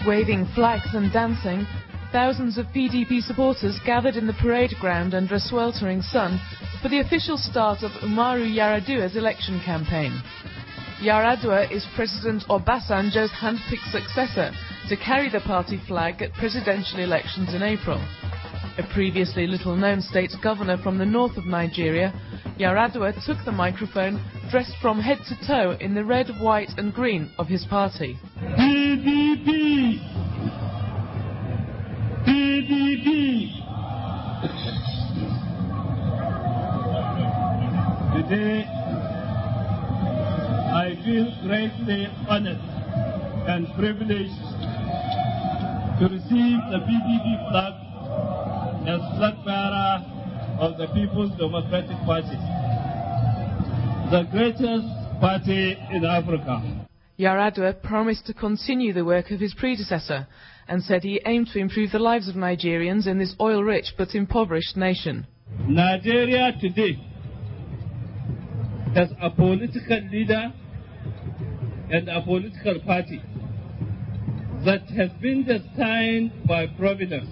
Waving flags and dancing, thousands of PDP supporters gathered in the parade ground under a sweltering sun for the official start of Umaru Yar'Adua's election campaign. Yar'Adua is President Obasanjo's hand-picked successor to carry the party flag at presidential elections in April. A previously little-known state governor from the north of Nigeria, Yar'Adua took the microphone dressed from head to toe in the red, white and green of his party. PDP! PDP! Today, I feel greatly honored and privileged to receive the PDP flag as flag bearer of the People's Democratic Party, the greatest party in Africa. Yar'Adua promised to continue the work of his predecessor and said he aimed to improve the lives of Nigerians in this oil-rich but impoverished nation. Nigeria today has a political leader and a political party that has been destined by Providence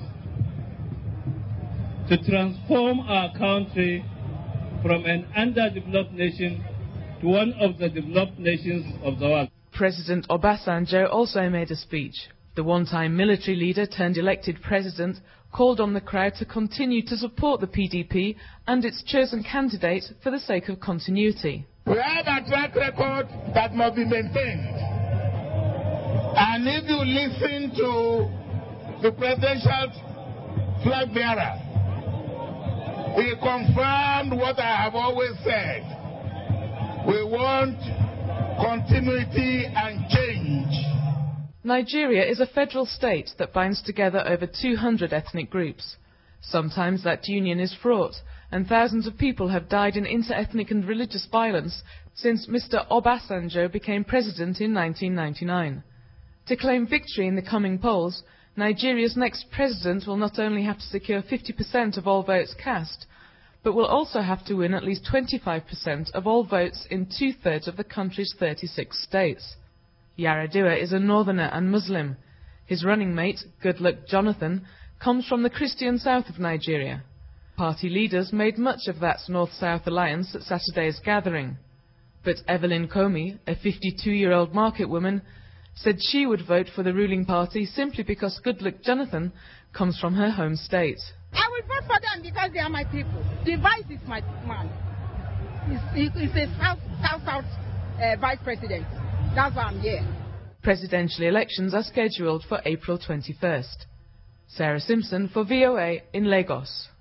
to transform our country from an underdeveloped nation to one of the developed nations of the world. President Obasanjo also made a speech. The one-time military leader turned elected president called on the crowd to continue to support the PDP and its chosen candidate for the sake of continuity. We have a track record that must be maintained. And if you listen to the presidential flag bearer, he confirmed what I have always said. We want continuity and change. Nigeria is a federal state that binds together over 200 ethnic groups. Sometimes that union is fraught, and thousands of people have died in inter-ethnic and religious violence since Mr. Obasanjo became president in 1999. To claim victory in the coming polls, Nigeria's next president will not only have to secure 50% of all votes cast, but will also have to win at least 25% of all votes in 2/3 of the country's 36 states. Yar'Adua is a northerner and Muslim. His running mate, Goodluck Jonathan, comes from the Christian south of Nigeria. Party leaders made much of that North-South alliance at Saturday's gathering. But Evelyn Comey, a 52-year-old market woman, said she would vote for the ruling party simply because Goodluck Jonathan comes from her home state. I will vote for them because they are my people. The vice is my man. He's a South vice president. That's why I'm here. Presidential elections are scheduled for April 21st. Sarah Simpson for VOA in Lagos.